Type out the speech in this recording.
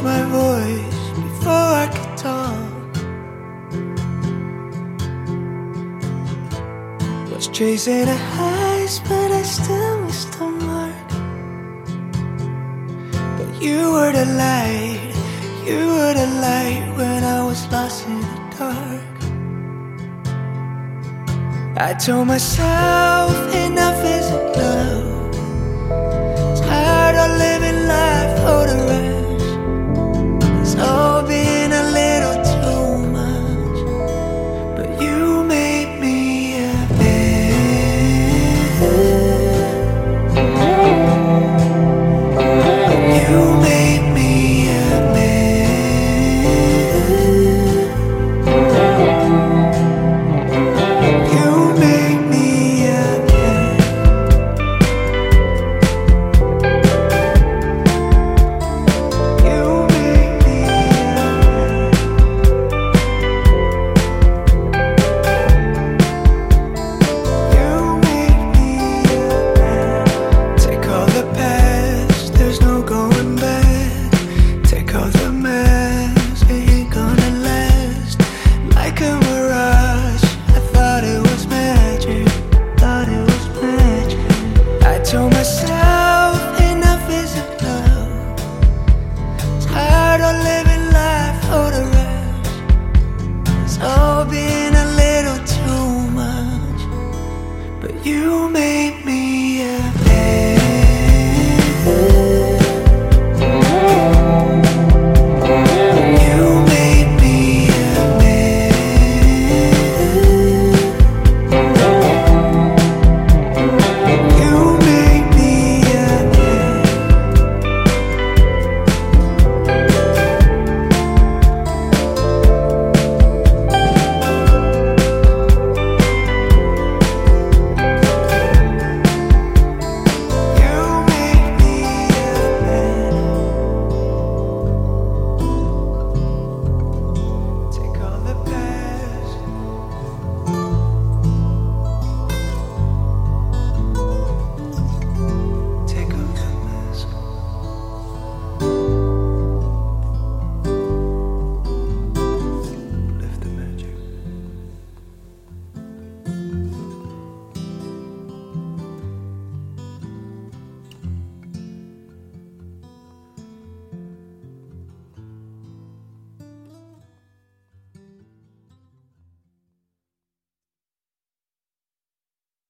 lost my voice before I could talk. Was chasing a heist, but I still missed the mark. But you were the light, you were the light when I was lost in the dark. I told myself enough isn't love. Tired of living life for the rest. It's all been a little too much. But you made me a man. You made me a man. You made me a man. You made me a man. You made me a man. Take all the past, there's no going back. Take all the mess, it ain't gonna last. Like a mirage, I thought it was magic. Thought it was magic. I told myself enough isn't love. Tired of living life for the rest. It's all been a little too much. But you made